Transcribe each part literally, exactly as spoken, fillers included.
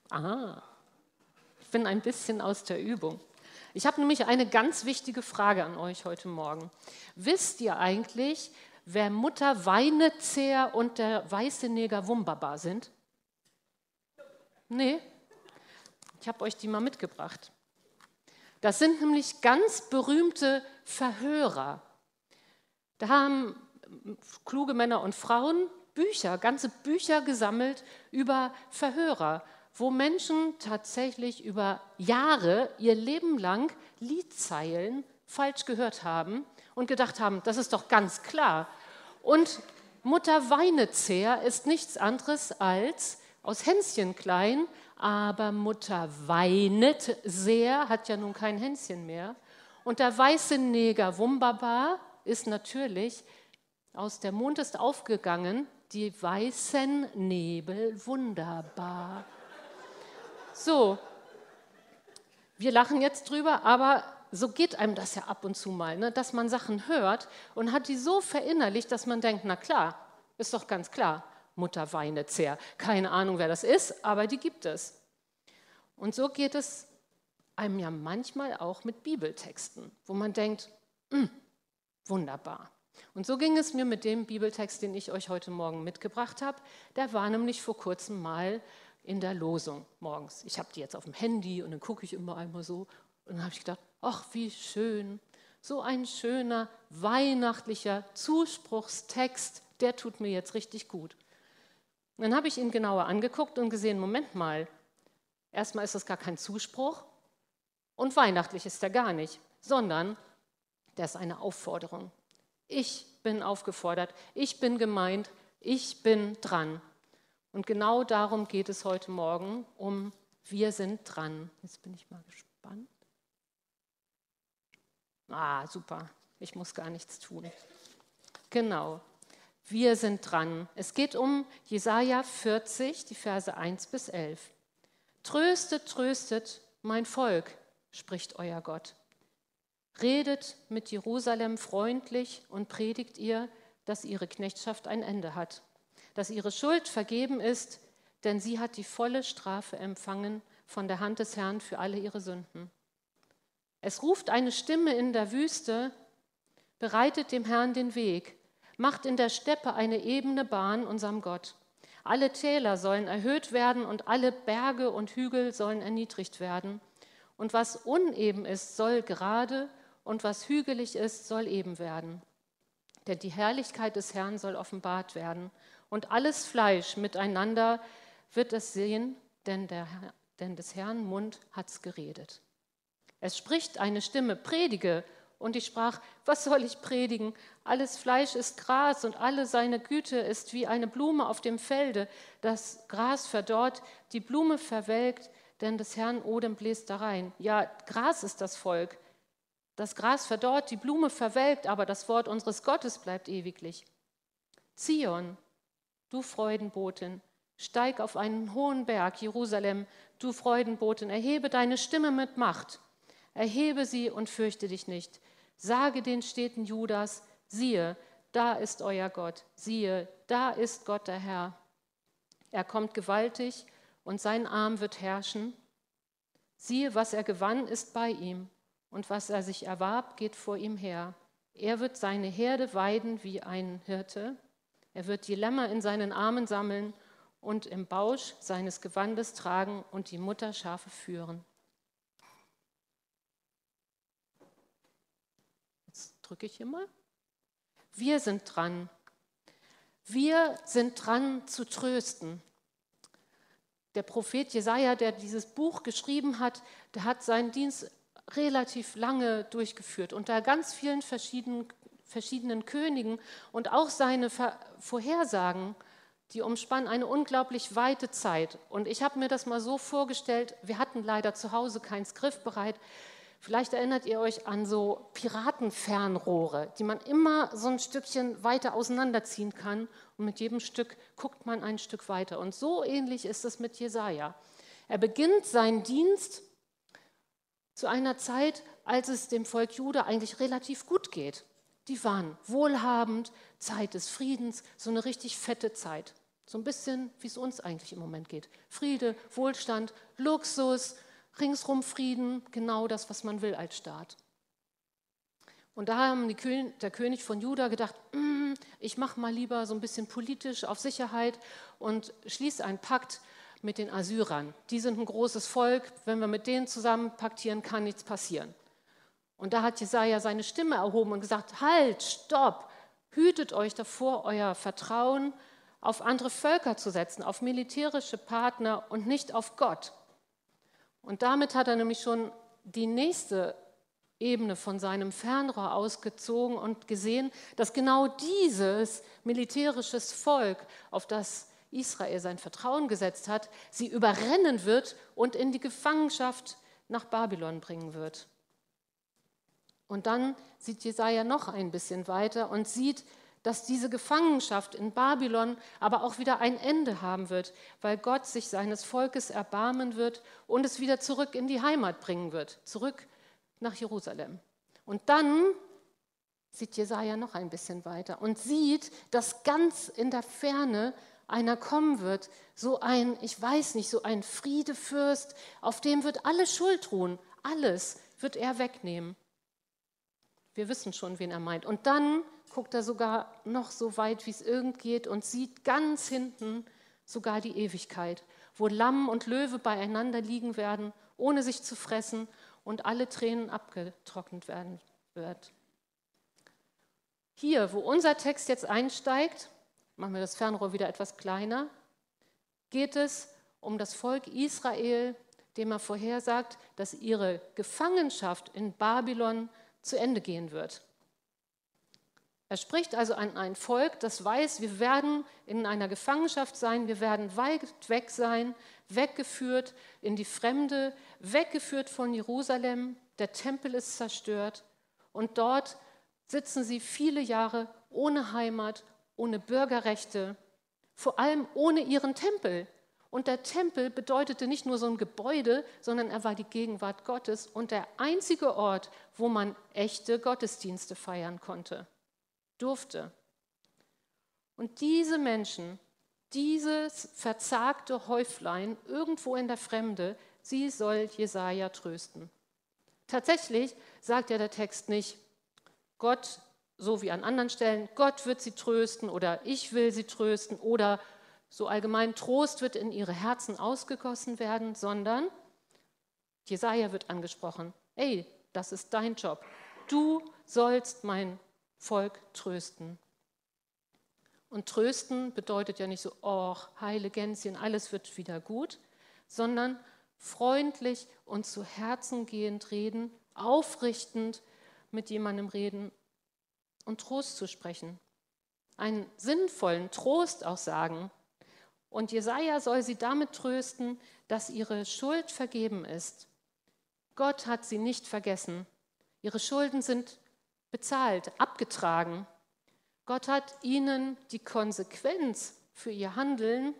Ah, ich bin ein bisschen aus der Übung. Ich habe nämlich eine ganz wichtige Frage an euch heute Morgen. Wisst ihr eigentlich, wer Mutter Weinezehr und der weiße Neger Wumbaba sind? Nee, ich habe euch die mal mitgebracht. Das sind nämlich ganz berühmte Verhörer. Da haben kluge Männer und Frauen Bücher, ganze Bücher gesammelt über Verhörer, wo Menschen tatsächlich über Jahre, ihr Leben lang Liedzeilen falsch gehört haben und gedacht haben, das ist doch ganz klar. Und Mutter Weinezehr ist nichts anderes als aus Hänschen klein, aber Mutter weinet sehr, hat ja nun kein Hänschen mehr. Und der weiße Neger Wumbaba ist natürlich, aus der Mond ist aufgegangen, die weißen Nebel wunderbar. So, wir lachen jetzt drüber, aber so geht einem das ja ab und zu mal, ne? Dass man Sachen hört und hat die so verinnerlicht, dass man denkt, na klar, ist doch ganz klar, Mutter Weinezehr. Keine Ahnung, wer das ist, aber die gibt es. Und so geht es einem ja manchmal auch mit Bibeltexten, wo man denkt, wunderbar. Und so ging es mir mit dem Bibeltext, den ich euch heute Morgen mitgebracht habe. Der war nämlich vor kurzem mal in der Losung morgens. Ich habe die jetzt auf dem Handy und dann gucke ich immer einmal so. Und dann habe ich gedacht, ach, wie schön. So ein schöner, weihnachtlicher Zuspruchstext, der tut mir jetzt richtig gut. Und dann habe ich ihn genauer angeguckt und gesehen, Moment mal, erstmal ist das gar kein Zuspruch und weihnachtlich ist er gar nicht, sondern der ist eine Aufforderung. Ich bin aufgefordert, ich bin gemeint, ich bin dran. Und genau darum geht es heute Morgen, um wir sind dran. Jetzt bin ich mal gespannt. Ah, super, ich muss gar nichts tun. Genau, wir sind dran. Es geht um Jesaja vierzig, die Verse eins bis elf. Tröstet, tröstet mein Volk, spricht euer Gott. Redet mit Jerusalem freundlich und predigt ihr, dass ihre Knechtschaft ein Ende hat, dass ihre Schuld vergeben ist, denn sie hat die volle Strafe empfangen von der Hand des Herrn für alle ihre Sünden. Es ruft eine Stimme in der Wüste, bereitet dem Herrn den Weg, macht in der Steppe eine ebene Bahn unserem Gott. Alle Täler sollen erhöht werden und alle Berge und Hügel sollen erniedrigt werden. Und was uneben ist, soll gerade und was hügelig ist, soll eben werden. Denn die Herrlichkeit des Herrn soll offenbart werden. Und alles Fleisch miteinander wird es sehen, denn, der, denn des Herrn Mund hat's geredet. Es spricht eine Stimme, predige. Und ich sprach, was soll ich predigen? Alles Fleisch ist Gras und alle seine Güte ist wie eine Blume auf dem Felde. Das Gras verdorrt, die Blume verwelkt, denn des Herrn Odem bläst darein. Ja, Gras ist das Volk. Das Gras verdorrt, die Blume verwelkt, aber das Wort unseres Gottes bleibt ewiglich. Zion, du Freudenbotin, steig auf einen hohen Berg, Jerusalem, du Freudenbotin, erhebe deine Stimme mit Macht. Erhebe sie und fürchte dich nicht. Sage den Städten Judas, siehe, da ist euer Gott, siehe, da ist Gott der Herr. Er kommt gewaltig und sein Arm wird herrschen. Siehe, was er gewann, ist bei ihm, und was er sich erwarb, geht vor ihm her. Er wird seine Herde weiden wie ein Hirte. Er wird die Lämmer in seinen Armen sammeln und im Bausch seines Gewandes tragen und die Mutterschafe führen. Jetzt drücke ich hier mal. Wir sind dran. Wir sind dran zu trösten. Der Prophet Jesaja, der dieses Buch geschrieben hat, der hat seinen Dienst relativ lange durchgeführt, unter ganz vielen verschiedenen, verschiedenen Königen, und auch seine Vorhersagen, die umspannen eine unglaublich weite Zeit. Und ich habe mir das mal so vorgestellt, wir hatten leider zu Hause kein griffbereit. Vielleicht erinnert ihr euch an so Piratenfernrohre, die man immer so ein Stückchen weiter auseinanderziehen kann, und mit jedem Stück guckt man ein Stück weiter. Und so ähnlich ist es mit Jesaja. Er beginnt seinen Dienst zu einer Zeit, als es dem Volk Juda eigentlich relativ gut geht. Die waren wohlhabend, Zeit des Friedens, so eine richtig fette Zeit. So ein bisschen, wie es uns eigentlich im Moment geht. Friede, Wohlstand, Luxus, ringsrum Frieden, genau das, was man will als Staat. Und da haben die Kön- der König von Juda gedacht, mm, ich mache mal lieber so ein bisschen politisch auf Sicherheit und schließe einen Pakt mit den Assyrern. Die sind ein großes Volk, wenn wir mit denen zusammen paktieren, kann nichts passieren. Und da hat Jesaja seine Stimme erhoben und gesagt, halt, stopp, hütet euch davor, euer Vertrauen auf andere Völker zu setzen, auf militärische Partner und nicht auf Gott. Und damit hat er nämlich schon die nächste Ebene von seinem Fernrohr ausgezogen und gesehen, dass genau dieses militärisches Volk, auf das Israel sein Vertrauen gesetzt hat, sie überrennen wird und in die Gefangenschaft nach Babylon bringen wird. Und dann sieht Jesaja noch ein bisschen weiter und sieht, dass diese Gefangenschaft in Babylon aber auch wieder ein Ende haben wird, weil Gott sich seines Volkes erbarmen wird und es wieder zurück in die Heimat bringen wird, zurück nach Jerusalem. Und dann sieht Jesaja noch ein bisschen weiter und sieht, dass ganz in der Ferne einer kommen wird, so ein, ich weiß nicht, so ein Friedefürst, auf dem wird alle Schuld ruhen, alles wird er wegnehmen. Wir wissen schon, wen er meint. Und dann guckt er sogar noch so weit, wie es irgend geht und sieht ganz hinten sogar die Ewigkeit, wo Lamm und Löwe beieinander liegen werden, ohne sich zu fressen und alle Tränen abgetrocknet werden wird. Hier, wo unser Text jetzt einsteigt, machen wir das Fernrohr wieder etwas kleiner, geht es um das Volk Israel, dem er vorhersagt, dass ihre Gefangenschaft in Babylon zu Ende gehen wird. Er spricht also an ein Volk, das weiß, wir werden in einer Gefangenschaft sein, wir werden weit weg sein, weggeführt in die Fremde, weggeführt von Jerusalem, der Tempel ist zerstört und dort sitzen sie viele Jahre ohne Heimat, ohne Bürgerrechte, vor allem ohne ihren Tempel. Und der Tempel bedeutete nicht nur so ein Gebäude, sondern er war die Gegenwart Gottes und der einzige Ort, wo man echte Gottesdienste feiern konnte, durfte. Und diese Menschen, dieses verzagte Häuflein irgendwo in der Fremde, sie soll Jesaja trösten. Tatsächlich sagt ja der Text nicht, Gott, so wie an anderen Stellen, Gott wird sie trösten oder ich will sie trösten oder so allgemein Trost wird in ihre Herzen ausgegossen werden, sondern Jesaja wird angesprochen. Ey, das ist dein Job. Du sollst mein Volk trösten. Und trösten bedeutet ja nicht so, oh, heile Gänschen, alles wird wieder gut, sondern freundlich und zu Herzen gehend reden, aufrichtend mit jemandem reden und Trost zu sprechen. Einen sinnvollen Trost auch sagen. Und Jesaja soll sie damit trösten, dass ihre Schuld vergeben ist. Gott hat sie nicht vergessen. Ihre Schulden sind bezahlt, abgetragen. Gott hat ihnen die Konsequenz für ihr Handeln,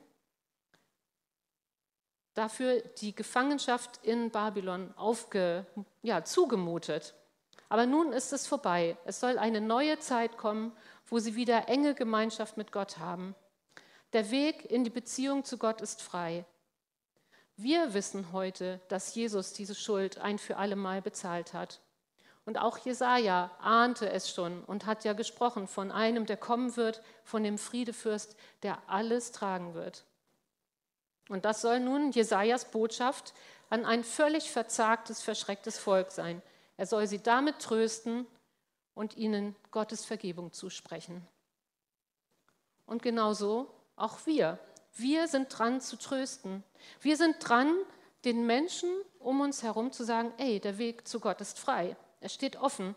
dafür die Gefangenschaft in Babylon aufge, ja, zugemutet. Aber nun ist es vorbei. Es soll eine neue Zeit kommen, wo sie wieder enge Gemeinschaft mit Gott haben. Der Weg in die Beziehung zu Gott ist frei. Wir wissen heute, dass Jesus diese Schuld ein für alle Mal bezahlt hat. Und auch Jesaja ahnte es schon und hat ja gesprochen von einem, der kommen wird, von dem Friedefürst, der alles tragen wird. Und das soll nun Jesajas Botschaft an ein völlig verzagtes, verschrecktes Volk sein. Er soll sie damit trösten und ihnen Gottes Vergebung zusprechen. Und genauso auch wir. Wir sind dran zu trösten. Wir sind dran, den Menschen um uns herum zu sagen, ey, der Weg zu Gott ist frei. Er steht offen.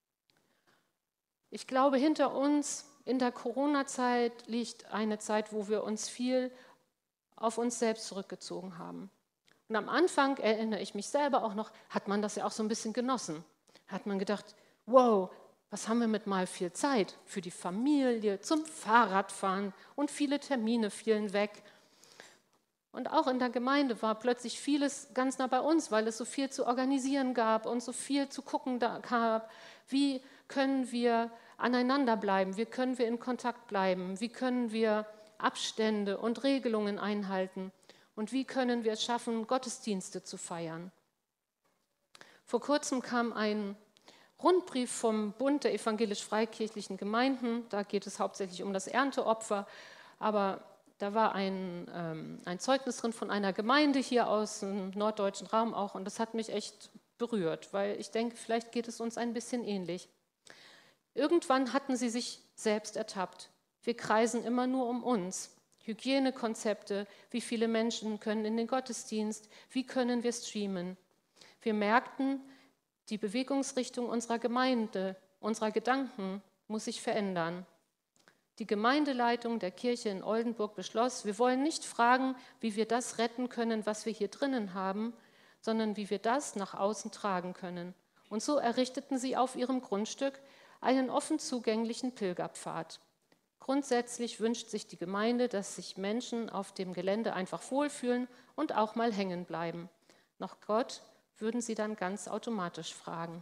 Ich glaube, hinter uns in der Corona-Zeit liegt eine Zeit, wo wir uns viel auf uns selbst zurückgezogen haben. Und am Anfang, erinnere ich mich selber auch noch, hat man das ja auch so ein bisschen genossen. Hat man gedacht, wow, was haben wir mit mal viel Zeit für die Familie, zum Fahrradfahren und viele Termine fielen weg. Und auch in der Gemeinde war plötzlich vieles ganz nah bei uns, weil es so viel zu organisieren gab und so viel zu gucken gab. Wie können wir aneinander bleiben? Wie können wir in Kontakt bleiben? Wie können wir Abstände und Regelungen einhalten? Und wie können wir es schaffen, Gottesdienste zu feiern? Vor kurzem kam ein Rundbrief vom Bund der evangelisch-freikirchlichen Gemeinden. Da geht es hauptsächlich um das Ernteopfer, aber da war ein, ähm, ein Zeugnis drin von einer Gemeinde hier aus dem norddeutschen Raum auch, und das hat mich echt berührt, weil ich denke, vielleicht geht es uns ein bisschen ähnlich. Irgendwann hatten sie sich selbst ertappt. Wir kreisen immer nur um uns. Hygienekonzepte, wie viele Menschen können in den Gottesdienst, wie können wir streamen. Wir merkten, die Bewegungsrichtung unserer Gemeinde, unserer Gedanken muss sich verändern. Die Gemeindeleitung der Kirche in Oldenburg beschloss, wir wollen nicht fragen, wie wir das retten können, was wir hier drinnen haben, sondern wie wir das nach außen tragen können. Und so errichteten sie auf ihrem Grundstück einen offen zugänglichen Pilgerpfad. Grundsätzlich wünscht sich die Gemeinde, dass sich Menschen auf dem Gelände einfach wohlfühlen und auch mal hängen bleiben. Nach Gott würden sie dann ganz automatisch fragen.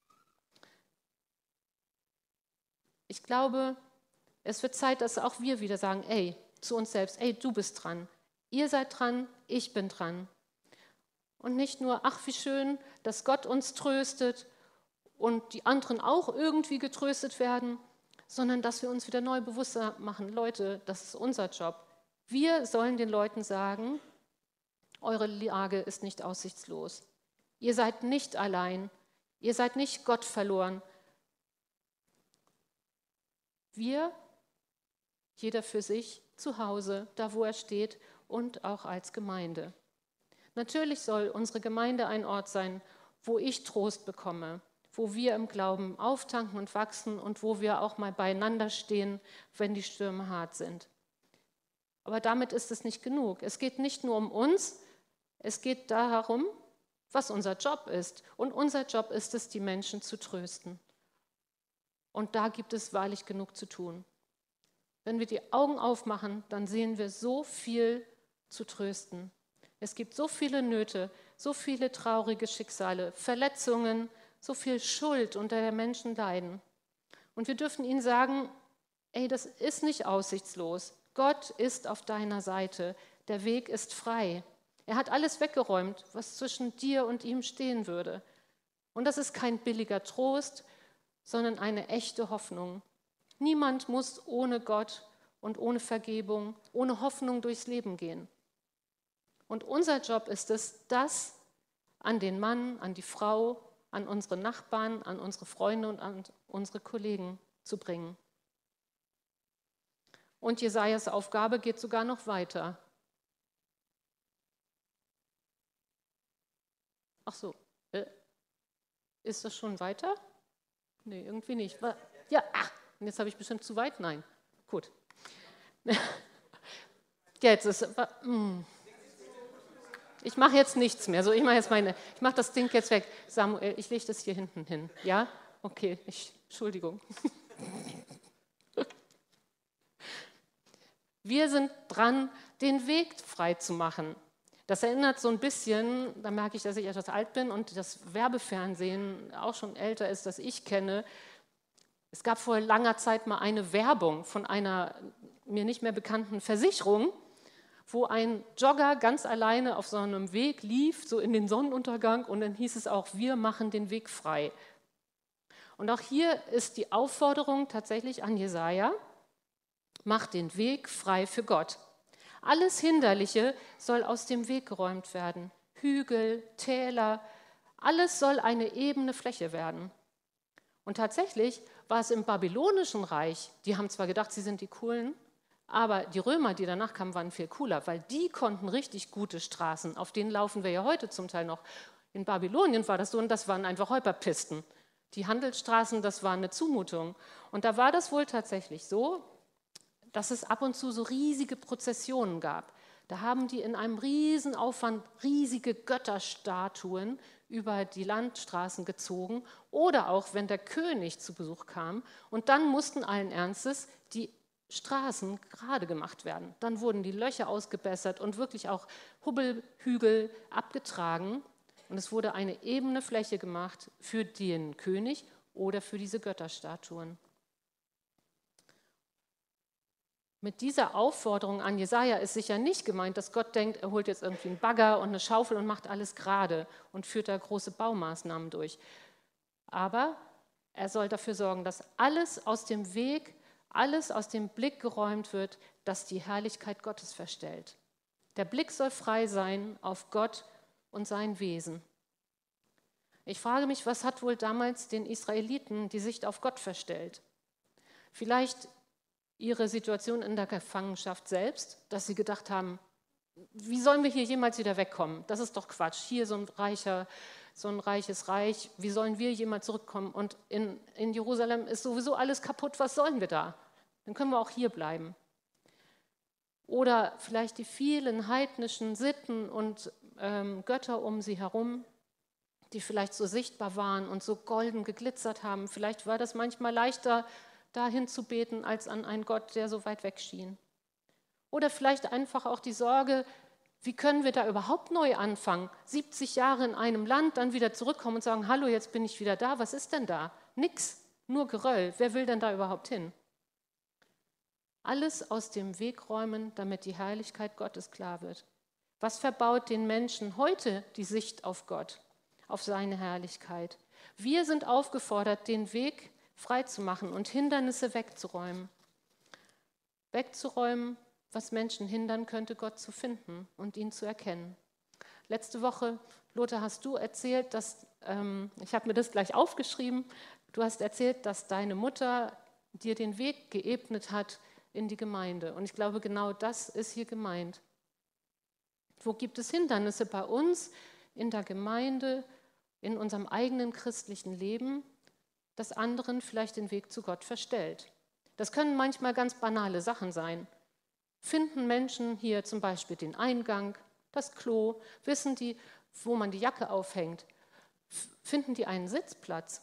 Ich glaube, es wird Zeit, dass auch wir wieder sagen, ey, zu uns selbst, ey, du bist dran. Ihr seid dran, ich bin dran. Und nicht nur, ach, wie schön, dass Gott uns tröstet und die anderen auch irgendwie getröstet werden, sondern dass wir uns wieder neu bewusster machen, Leute, das ist unser Job. Wir sollen den Leuten sagen, eure Lage ist nicht aussichtslos. Ihr seid nicht allein. Ihr seid nicht Gott verloren. Wir, jeder für sich, zu Hause, da wo er steht und auch als Gemeinde. Natürlich soll unsere Gemeinde ein Ort sein, wo ich Trost bekomme, wo wir im Glauben auftanken und wachsen und wo wir auch mal beieinander stehen, wenn die Stürme hart sind. Aber damit ist es nicht genug. Es geht nicht nur um uns, es geht darum, was unser Job ist. Und unser Job ist es, die Menschen zu trösten. Und da gibt es wahrlich genug zu tun. Wenn wir die Augen aufmachen, dann sehen wir so viel zu trösten. Es gibt so viele Nöte, so viele traurige Schicksale, Verletzungen, so viel Schuld, unter der Menschen leiden. Und wir dürfen ihnen sagen, ey, das ist nicht aussichtslos. Gott ist auf deiner Seite. Der Weg ist frei. Er hat alles weggeräumt, was zwischen dir und ihm stehen würde. Und das ist kein billiger Trost, sondern eine echte Hoffnung. Niemand muss ohne Gott und ohne Vergebung, ohne Hoffnung durchs Leben gehen. Und unser Job ist es, das an den Mann, an die Frau, an unsere Nachbarn, an unsere Freunde und an unsere Kollegen zu bringen. Und Jesajas Aufgabe geht sogar noch weiter. Ach so, äh, ist das schon weiter? Nee, irgendwie nicht. Ja, ach, jetzt habe ich bestimmt zu weit. Nein, gut. Jetzt ist, mm. Ich mache jetzt nichts mehr. So, ich mache jetzt meine, ich mache das Ding jetzt weg. Samuel, ich lege das hier hinten hin. Ja? Okay, ich, Entschuldigung. Wir sind dran, den Weg frei zu machen. Das erinnert so ein bisschen, da merke ich, dass ich etwas alt bin und das Werbefernsehen auch schon älter ist, das ich kenne. Es gab vor langer Zeit mal eine Werbung von einer mir nicht mehr bekannten Versicherung, wo ein Jogger ganz alleine auf so einem Weg lief, so in den Sonnenuntergang, und dann hieß es auch, wir machen den Weg frei. Und auch hier ist die Aufforderung tatsächlich an Jesaja, macht den Weg frei für Gott. Alles Hinderliche soll aus dem Weg geräumt werden. Hügel, Täler, alles soll eine ebene Fläche werden. Und tatsächlich war es im babylonischen Reich, die haben zwar gedacht, sie sind die Coolen, aber die Römer, die danach kamen, waren viel cooler, weil die konnten richtig gute Straßen, auf denen laufen wir ja heute zum Teil noch. In Babylonien war das so, und das waren einfach Holperpisten. Die Handelsstraßen, das war eine Zumutung. Und da war das wohl tatsächlich so, dass es ab und zu so riesige Prozessionen gab. Da haben die in einem riesen Aufwand riesige Götterstatuen über die Landstraßen gezogen, oder auch, wenn der König zu Besuch kam, und dann mussten allen Ernstes die Straßen gerade gemacht werden. Dann wurden die Löcher ausgebessert und wirklich auch Hubbelhügel abgetragen, und es wurde eine ebene Fläche gemacht für den König oder für diese Götterstatuen. Mit dieser Aufforderung an Jesaja ist sicher nicht gemeint, dass Gott denkt, er holt jetzt irgendwie einen Bagger und eine Schaufel und macht alles gerade und führt da große Baumaßnahmen durch. Aber er soll dafür sorgen, dass alles aus dem Weg, alles aus dem Blick geräumt wird, das die Herrlichkeit Gottes verstellt. Der Blick soll frei sein auf Gott und sein Wesen. Ich frage mich, was hat wohl damals den Israeliten die Sicht auf Gott verstellt? Vielleicht ihre Situation in der Gefangenschaft selbst, dass sie gedacht haben, wie sollen wir hier jemals wieder wegkommen? Das ist doch Quatsch. Hier so ein reicher, so ein reiches Reich, wie sollen wir jemals zurückkommen? Und in, in Jerusalem ist sowieso alles kaputt, was sollen wir da? Dann können wir auch hier bleiben. Oder vielleicht die vielen heidnischen Sitten und ähm, Götter um sie herum, die vielleicht so sichtbar waren und so golden geglitzert haben. Vielleicht war das manchmal leichter, dahin zu beten, als an einen Gott, der so weit weg schien. Oder vielleicht einfach auch die Sorge, wie können wir da überhaupt neu anfangen? siebzig Jahre in einem Land, dann wieder zurückkommen und sagen, hallo, jetzt bin ich wieder da, was ist denn da? Nix, nur Geröll. Wer will denn da überhaupt hin? Alles aus dem Weg räumen, damit die Herrlichkeit Gottes klar wird. Was verbaut den Menschen heute die Sicht auf Gott, auf seine Herrlichkeit? Wir sind aufgefordert, den Weg freizumachen und Hindernisse wegzuräumen. Wegzuräumen, was Menschen hindern könnte, Gott zu finden und ihn zu erkennen. Letzte Woche, Lothar, hast du erzählt, dass, ähm, ich habe mir das gleich aufgeschrieben, du hast erzählt, dass deine Mutter dir den Weg geebnet hat in die Gemeinde. Und ich glaube, genau das ist hier gemeint. Wo gibt es Hindernisse bei uns in der Gemeinde, in unserem eigenen christlichen Leben, das anderen vielleicht den Weg zu Gott verstellt? Das können manchmal ganz banale Sachen sein. Finden Menschen hier zum Beispiel den Eingang, das Klo, wissen die, wo man die Jacke aufhängt? Finden die einen Sitzplatz?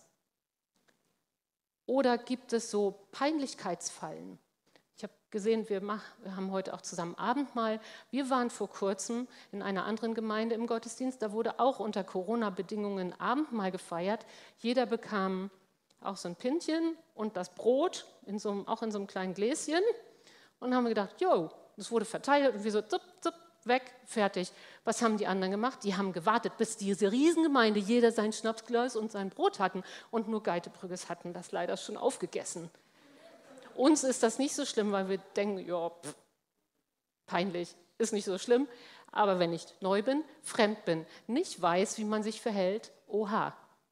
Oder gibt es so Peinlichkeitsfallen? Ich habe gesehen, wir, mach, wir haben heute auch zusammen Abendmahl. Wir waren vor kurzem in einer anderen Gemeinde im Gottesdienst. Da wurde auch unter Corona-Bedingungen Abendmahl gefeiert. Jeder bekam auch so ein Pintchen und das Brot, in so einem, auch in so einem kleinen Gläschen. Und haben wir gedacht, jo, das wurde verteilt und wir so, zup, zup, weg, fertig. Was haben die anderen gemacht? Die haben gewartet, bis diese Riesengemeinde jeder sein Schnapsglas und sein Brot hatten und nur Geitebrügges hatten das leider schon aufgegessen. Uns ist das nicht so schlimm, weil wir denken, ja, pff, peinlich, ist nicht so schlimm. Aber wenn ich neu bin, fremd bin, nicht weiß, wie man sich verhält, oha.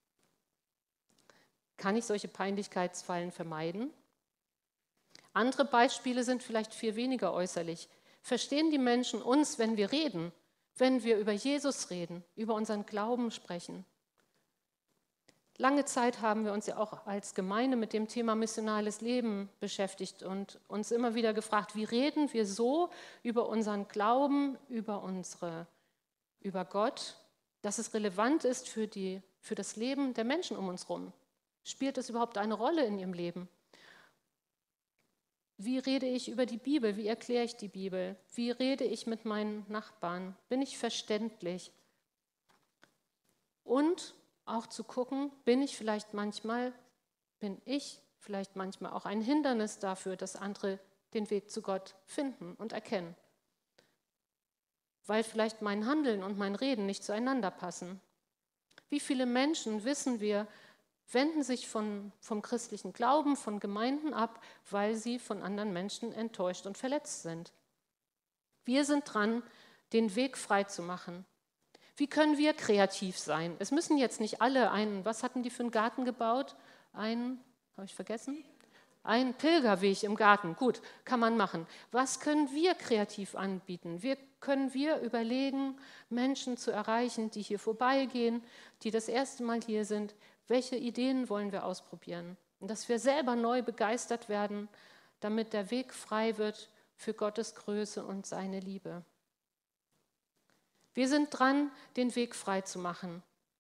Kann ich solche Peinlichkeitsfallen vermeiden? Andere Beispiele sind vielleicht viel weniger äußerlich. Verstehen die Menschen uns, wenn wir reden, wenn wir über Jesus reden, über unseren Glauben sprechen? Lange Zeit haben wir uns ja auch als Gemeinde mit dem Thema missionales Leben beschäftigt und uns immer wieder gefragt, wie reden wir so über unseren Glauben, über, unsere, über Gott, dass es relevant ist für, die, für das Leben der Menschen um uns herum? Spielt es überhaupt eine Rolle in ihrem Leben? Wie rede ich über die Bibel? Wie erkläre ich die Bibel? Wie rede ich mit meinen Nachbarn? Bin ich verständlich? Und auch zu gucken, bin ich vielleicht manchmal, bin ich vielleicht manchmal auch ein Hindernis dafür, dass andere den Weg zu Gott finden und erkennen. Weil vielleicht mein Handeln und mein Reden nicht zueinander passen. Wie viele Menschen, wissen wir, wenden sich von, vom christlichen Glauben, von Gemeinden ab, weil sie von anderen Menschen enttäuscht und verletzt sind. Wir sind dran, den Weg frei zu machen. Wie können wir kreativ sein? Es müssen jetzt nicht alle einen, was hatten die für einen Garten gebaut? Einen, habe ich vergessen? Einen Pilgerweg im Garten, gut, kann man machen. Was können wir kreativ anbieten? Wir können wir überlegen, Menschen zu erreichen, die hier vorbeigehen, die das erste Mal hier sind. Welche Ideen wollen wir ausprobieren? Und dass wir selber neu begeistert werden, damit der Weg frei wird für Gottes Größe und seine Liebe. Wir sind dran, den Weg frei zu machen.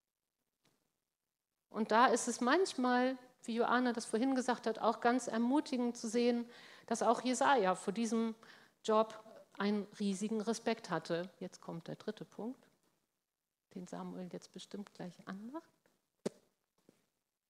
Und da ist es manchmal, wie Joanna das vorhin gesagt hat, auch ganz ermutigend zu sehen, dass auch Jesaja vor diesem Job einen riesigen Respekt hatte. Jetzt kommt der dritte Punkt, den Samuel jetzt bestimmt gleich anmacht.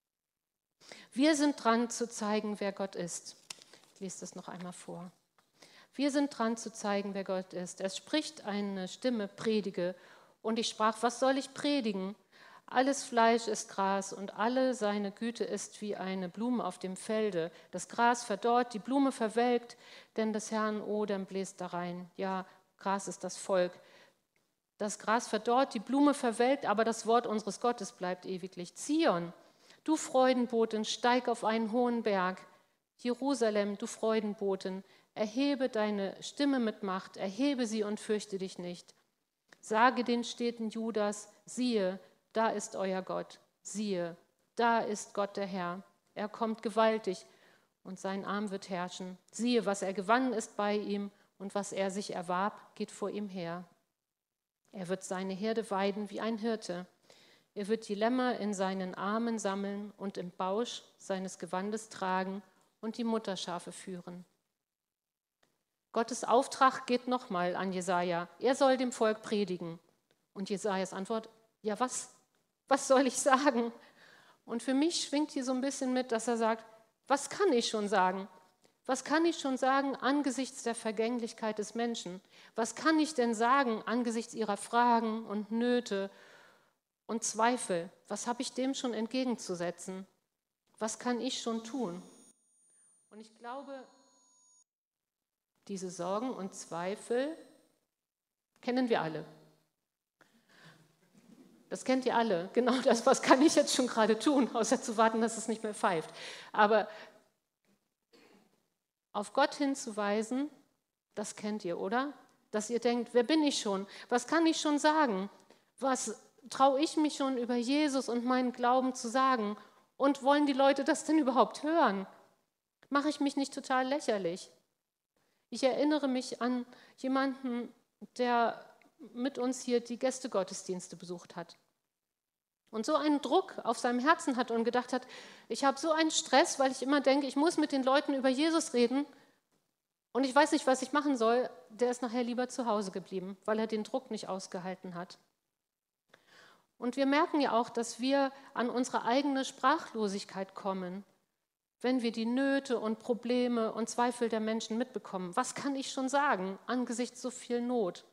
Wir sind dran zu zeigen, wer Gott ist. Ich lese das noch einmal vor. Wir sind dran zu zeigen, wer Gott ist. Es spricht eine Stimme, predige. Und ich sprach, was soll ich predigen? Alles Fleisch ist Gras und alle seine Güte ist wie eine Blume auf dem Felde. Das Gras verdorrt, die Blume verwelkt, denn des Herrn Odem bläst darein. Ja, Gras ist das Volk. Das Gras verdorrt, die Blume verwelkt, aber das Wort unseres Gottes bleibt ewiglich. Zion, du Freudenbotin, steig auf einen hohen Berg. Jerusalem, du Freudenbotin, erhebe deine Stimme mit Macht, erhebe sie und fürchte dich nicht. Sage den Städten Judas, siehe, da ist euer Gott, siehe, da ist Gott der Herr. Er kommt gewaltig und sein Arm wird herrschen. Siehe, was er gewannen ist bei ihm und was er sich erwarb, geht vor ihm her. Er wird seine Herde weiden wie ein Hirte. Er wird die Lämmer in seinen Armen sammeln und im Bausch seines Gewandes tragen und die Mutterschafe führen. Gottes Auftrag geht nochmal an Jesaja. Er soll dem Volk predigen. Und Jesajas Antwort, ja was? Was soll ich sagen? Und für mich schwingt hier so ein bisschen mit, dass er sagt, was kann ich schon sagen? Was kann ich schon sagen angesichts der Vergänglichkeit des Menschen? Was kann ich denn sagen angesichts ihrer Fragen und Nöte und Zweifel? Was habe ich dem schon entgegenzusetzen? Was kann ich schon tun? Und ich glaube, diese Sorgen und Zweifel kennen wir alle. Das kennt ihr alle. Genau das, was kann ich jetzt schon gerade tun, außer zu warten, dass es nicht mehr pfeift. Aber auf Gott hinzuweisen, das kennt ihr, oder? Dass ihr denkt, wer bin ich schon? Was kann ich schon sagen? Was traue ich mich schon über Jesus und meinen Glauben zu sagen? Und wollen die Leute das denn überhaupt hören? Mache ich mich nicht total lächerlich? Ich erinnere mich an jemanden, der mit uns hier die Gästegottesdienste besucht hat und so einen Druck auf seinem Herzen hat und gedacht hat, ich habe so einen Stress, weil ich immer denke, ich muss mit den Leuten über Jesus reden und ich weiß nicht, was ich machen soll. Der ist nachher lieber zu Hause geblieben, weil er den Druck nicht ausgehalten hat. Und wir merken ja auch, dass wir an unsere eigene Sprachlosigkeit kommen, wenn wir die Nöte und Probleme und Zweifel der Menschen mitbekommen. Was kann ich schon sagen angesichts so viel Not?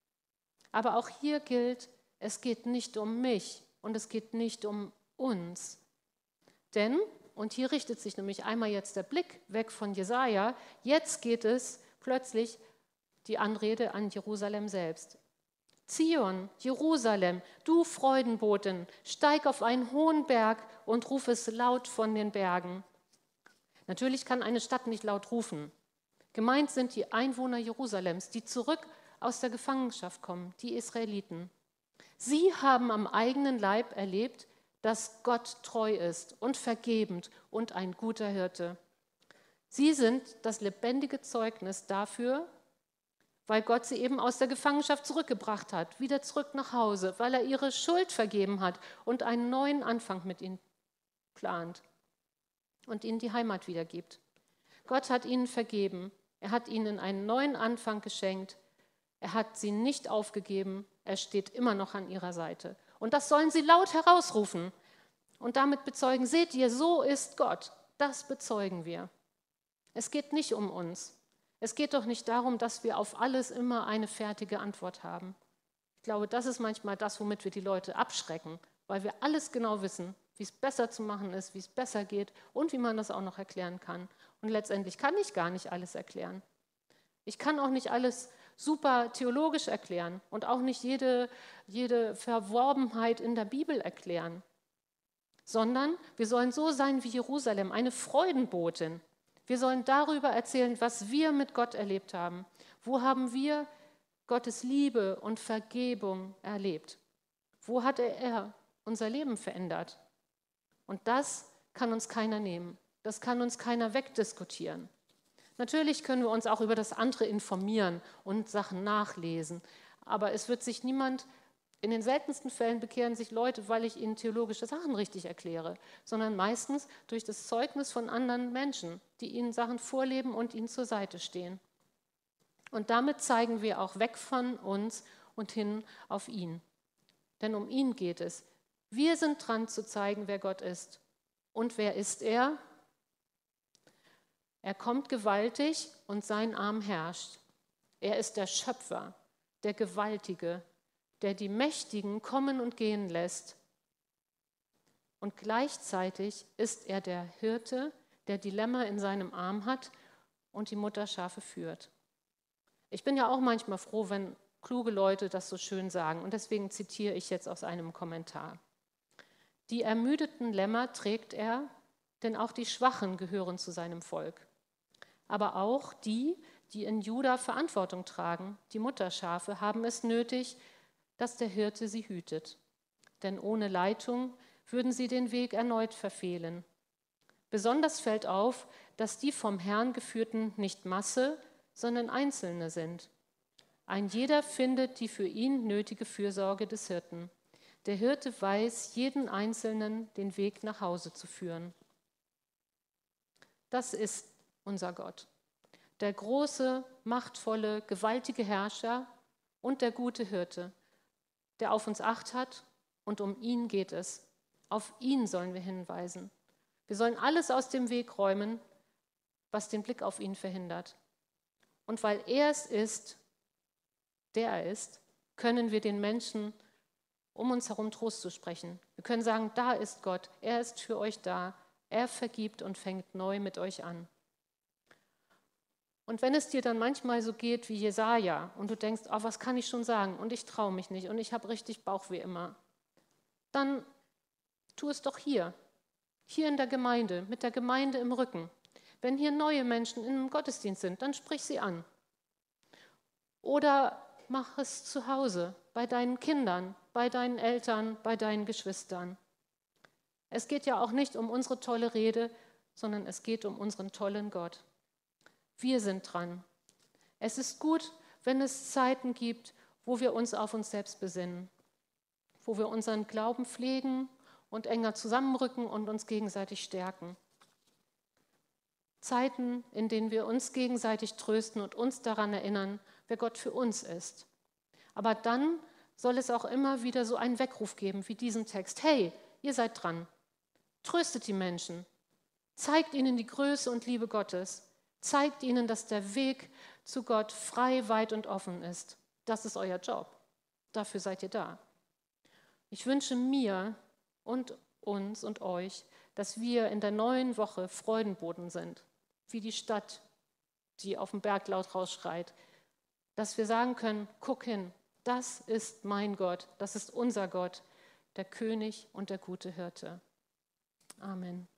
Aber auch hier gilt, es geht nicht um mich und es geht nicht um uns. Denn, und hier richtet sich nämlich einmal jetzt der Blick weg von Jesaja, jetzt geht es plötzlich die Anrede an Jerusalem selbst. Zion, Jerusalem, du Freudenbotin, steig auf einen hohen Berg und ruf es laut von den Bergen. Natürlich kann eine Stadt nicht laut rufen. Gemeint sind die Einwohner Jerusalems, die zurück aus der Gefangenschaft kommen, die Israeliten. Sie haben am eigenen Leib erlebt, dass Gott treu ist und vergebend und ein guter Hirte. Sie sind das lebendige Zeugnis dafür, weil Gott sie eben aus der Gefangenschaft zurückgebracht hat, wieder zurück nach Hause, weil er ihre Schuld vergeben hat und einen neuen Anfang mit ihnen plant und ihnen die Heimat wiedergibt. Gott hat ihnen vergeben, er hat ihnen einen neuen Anfang geschenkt, er hat sie nicht aufgegeben, er steht immer noch an ihrer Seite. Und das sollen sie laut herausrufen und damit bezeugen, seht ihr, so ist Gott, das bezeugen wir. Es geht nicht um uns. Es geht doch nicht darum, dass wir auf alles immer eine fertige Antwort haben. Ich glaube, das ist manchmal das, womit wir die Leute abschrecken, weil wir alles genau wissen, wie es besser zu machen ist, wie es besser geht und wie man das auch noch erklären kann. Und letztendlich kann ich gar nicht alles erklären. Ich kann auch nicht alles super theologisch erklären und auch nicht jede, jede Verworbenheit in der Bibel erklären, sondern wir sollen so sein wie Jerusalem, eine Freudenbotin. Wir sollen darüber erzählen, was wir mit Gott erlebt haben. Wo haben wir Gottes Liebe und Vergebung erlebt? Wo hat er unser Leben verändert? Und das kann uns keiner nehmen. Das kann uns keiner wegdiskutieren. Natürlich können wir uns auch über das andere informieren und Sachen nachlesen. Aber es wird sich niemand, in den seltensten Fällen bekehren sich Leute, weil ich ihnen theologische Sachen richtig erkläre, sondern meistens durch das Zeugnis von anderen Menschen, die ihnen Sachen vorleben und ihnen zur Seite stehen. Und damit zeigen wir auch weg von uns und hin auf ihn. Denn um ihn geht es. Wir sind dran zu zeigen, wer Gott ist. Und wer ist er? Er kommt gewaltig und sein Arm herrscht. Er ist der Schöpfer, der Gewaltige, der die Mächtigen kommen und gehen lässt. Und gleichzeitig ist er der Hirte, der die Lämmer in seinem Arm hat und die Mutterschafe führt. Ich bin ja auch manchmal froh, wenn kluge Leute das so schön sagen. Und deswegen zitiere ich jetzt aus einem Kommentar. Die ermüdeten Lämmer trägt er, denn auch die Schwachen gehören zu seinem Volk. Aber auch die, die in Juda Verantwortung tragen, die Mutterschafe, haben es nötig, dass der Hirte sie hütet. Denn ohne Leitung würden sie den Weg erneut verfehlen. Besonders fällt auf, dass die vom Herrn geführten nicht Masse, sondern Einzelne sind. Ein jeder findet die für ihn nötige Fürsorge des Hirten. Der Hirte weiß, jeden Einzelnen den Weg nach Hause zu führen. Das ist unser Gott, der große, machtvolle, gewaltige Herrscher und der gute Hirte, der auf uns Acht hat, und um ihn geht es. Auf ihn sollen wir hinweisen. Wir sollen alles aus dem Weg räumen, was den Blick auf ihn verhindert. Und weil er es ist, der er ist, können wir den Menschen um uns herum Trost zu sprechen. Wir können sagen, da ist Gott, er ist für euch da, er vergibt und fängt neu mit euch an. Und wenn es dir dann manchmal so geht wie Jesaja und du denkst, oh, was kann ich schon sagen und ich traue mich nicht und ich habe richtig Bauchweh immer, dann tu es doch hier, hier in der Gemeinde, mit der Gemeinde im Rücken. Wenn hier neue Menschen im Gottesdienst sind, dann sprich sie an. Oder mach es zu Hause, bei deinen Kindern, bei deinen Eltern, bei deinen Geschwistern. Es geht ja auch nicht um unsere tolle Rede, sondern es geht um unseren tollen Gott. Wir sind dran. Es ist gut, wenn es Zeiten gibt, wo wir uns auf uns selbst besinnen, wo wir unseren Glauben pflegen und enger zusammenrücken und uns gegenseitig stärken. Zeiten, in denen wir uns gegenseitig trösten und uns daran erinnern, wer Gott für uns ist. Aber dann soll es auch immer wieder so einen Weckruf geben wie diesen Text. Hey, ihr seid dran. Tröstet die Menschen. Zeigt ihnen die Größe und Liebe Gottes. Zeigt ihnen, dass der Weg zu Gott frei, weit und offen ist. Das ist euer Job. Dafür seid ihr da. Ich wünsche mir und uns und euch, dass wir in der neuen Woche Freudenboten sind, wie die Stadt, die auf dem Berg laut rausschreit. Dass wir sagen können, guck hin, das ist mein Gott, das ist unser Gott, der König und der gute Hirte. Amen.